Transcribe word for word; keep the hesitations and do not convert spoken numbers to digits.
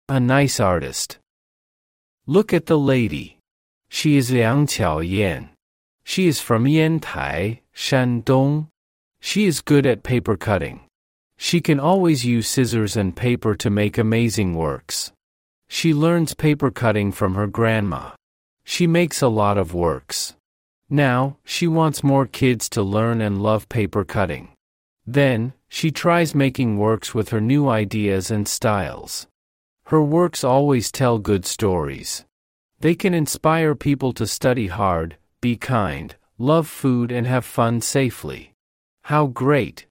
A nice artist. Look at the lady. She is Liang Qiaoyan. She is from Yantai, Shandong. She is good at paper cutting. She can always use scissors and paper to make amazing works. She learns paper cutting from her grandma. She makes a lot of works. Now, she wants more kids to learn and love paper cutting. Then, she tries making works with her new ideas and styles. Her works always tell good stories. They can inspire people to study hard, be kind, love food and have fun safely. How great!